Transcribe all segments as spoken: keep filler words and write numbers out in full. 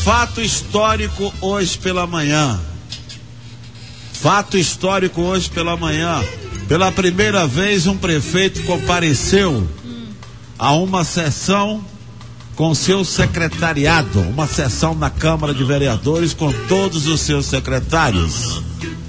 fato histórico hoje pela manhã. Fato histórico hoje pela manhã. Pela primeira vez um prefeito compareceu a uma sessão com seu secretariado, uma sessão na Câmara de Vereadores com todos os seus secretários.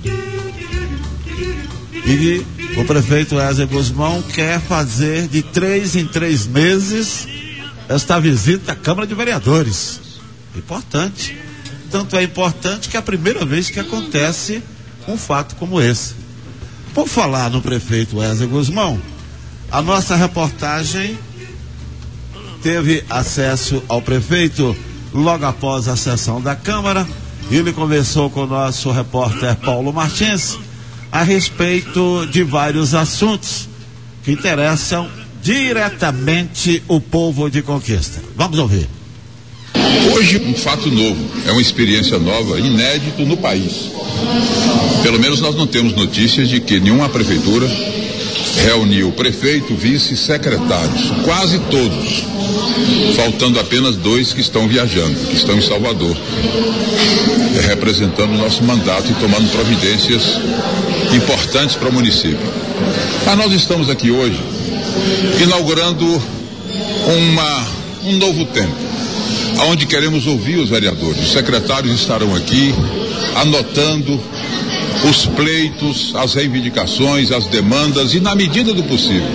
E o prefeito Wesley Guzmão quer fazer de três em três meses esta visita à Câmara de Vereadores. Importante. Tanto é importante que é a primeira vez que acontece um fato como esse. Por falar no prefeito Wesley Guzmão, a nossa reportagem teve acesso ao prefeito logo após a sessão da Câmara. Ele conversou com o nosso repórter Paulo Martins a respeito de vários assuntos que interessam diretamente o povo de Conquista. Vamos ouvir. Hoje um fato novo, é uma experiência nova, inédito no país. Pelo menos nós não temos notícias de que nenhuma prefeitura reuniu prefeito, vice e secretários, quase todos, faltando apenas dois que estão viajando, que estão em Salvador, representando o nosso mandato e tomando providências importantes para o município. Mas nós estamos aqui hoje inaugurando uma, um novo tempo, onde queremos ouvir os vereadores. Os secretários estarão aqui anotando os pleitos, as reivindicações, as demandas e, na medida do possível,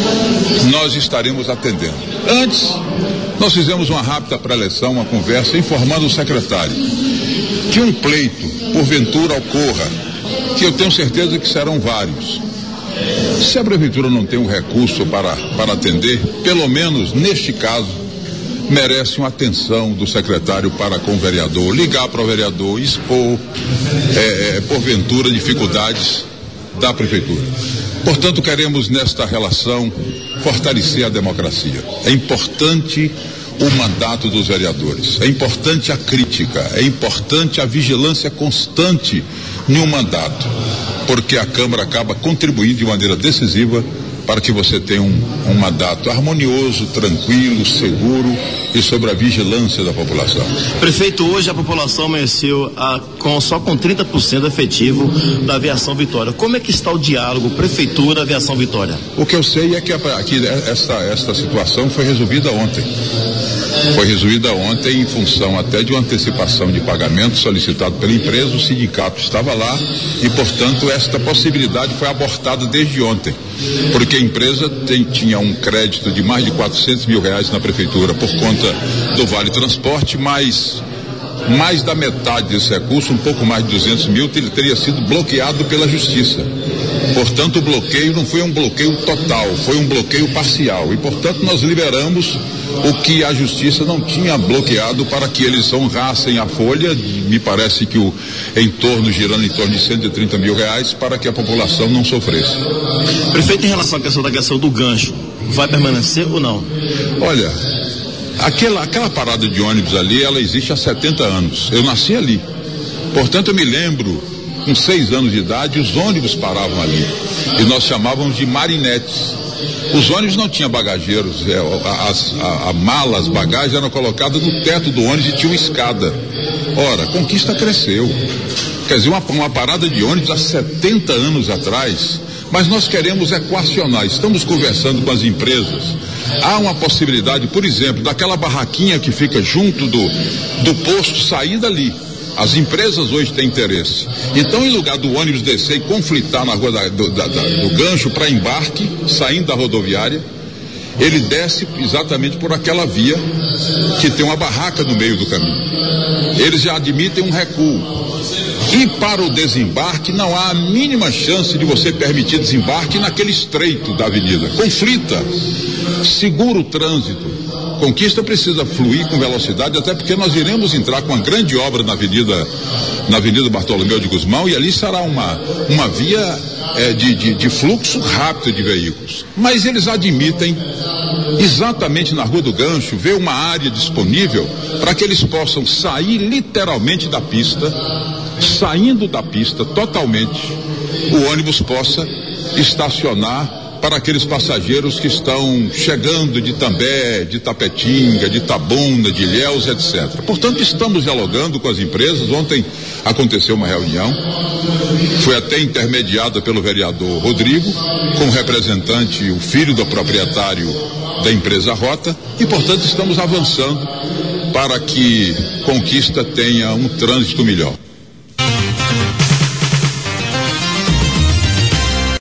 nós estaremos atendendo. Antes, nós fizemos uma rápida pré-eleção, uma conversa, informando o secretário que um pleito, porventura, ocorra, que eu tenho certeza que serão vários. Se a prefeitura não tem um recurso para, para atender, pelo menos neste caso, merece uma atenção do secretário para com o vereador, ligar para o vereador, expor, é, é, porventura, dificuldades da prefeitura. Portanto, queremos nesta relação fortalecer a democracia. É importante o mandato dos vereadores, é importante a crítica, é importante a vigilância constante em um mandato, porque a Câmara acaba contribuindo de maneira decisiva para que você tenha um, um mandato harmonioso, tranquilo, seguro e sobre a vigilância da população. Prefeito, hoje a população amanheceu a, com, só com trinta por cento efetivo da Aviação Vitória. Como é que está o diálogo Prefeitura-Aviação Vitória? O que eu sei é que, a, que essa, essa situação foi resolvida ontem. Foi resolvida ontem em função até de uma antecipação de pagamento solicitado pela empresa. O sindicato estava lá e, portanto, esta possibilidade foi abortada desde ontem, porque a empresa tem, tinha um crédito de mais de quatrocentos mil reais na prefeitura por conta do Vale Transporte, mas mais da metade desse recurso, um pouco mais de duzentos mil, ter, teria sido bloqueado pela Justiça. Portanto, o bloqueio não foi um bloqueio total, foi um bloqueio parcial. E, portanto, nós liberamos o que a Justiça não tinha bloqueado para que eles honrassem a folha, me parece que o em torno, girando em torno de cento e trinta mil reais, para que a população não sofresse. Prefeito, em relação à questão da questão do gancho, vai permanecer ou não? Olha, aquela, aquela parada de ônibus ali, ela existe há setenta anos. Eu nasci ali. Portanto, eu me lembro, com seis anos de idade, os ônibus paravam ali. E nós chamávamos de marinetes. Os ônibus não tinham bagageiros, é, as, a, a mala, as bagagens eram colocadas no teto do ônibus e tinha uma escada. Ora, a Conquista cresceu. Quer dizer, uma, uma parada de ônibus há setenta anos atrás, mas nós queremos equacionar, estamos conversando com as empresas. Há uma possibilidade, por exemplo, daquela barraquinha que fica junto do, do posto sair dali. As empresas hoje têm interesse. Então, em lugar do ônibus descer e conflitar na rua da, do, da, da, do gancho para embarque, saindo da rodoviária, ele desce exatamente por aquela via que tem uma barraca no meio do caminho. Eles já admitem um recuo. E para o desembarque não há a mínima chance de você permitir desembarque naquele estreito da avenida. Conflita, segura o trânsito. Conquista precisa fluir com velocidade, até porque nós iremos entrar com uma grande obra na avenida, na avenida Bartolomeu de Guzmão, e ali será uma, uma via é, de, de, de fluxo rápido de veículos. Mas eles admitem, exatamente na Rua do Gancho, ver uma área disponível para que eles possam sair literalmente da pista, saindo da pista totalmente, o ônibus possa estacionar para aqueles passageiros que estão chegando de També, de Tapetinga, de Itabuna, de Ilhéus, etcétera. Portanto, estamos dialogando com as empresas. Ontem aconteceu uma reunião, foi até intermediada pelo vereador Rodrigo, com o representante, o filho do proprietário da empresa Rota, e, portanto, estamos avançando para que Conquista tenha um trânsito melhor.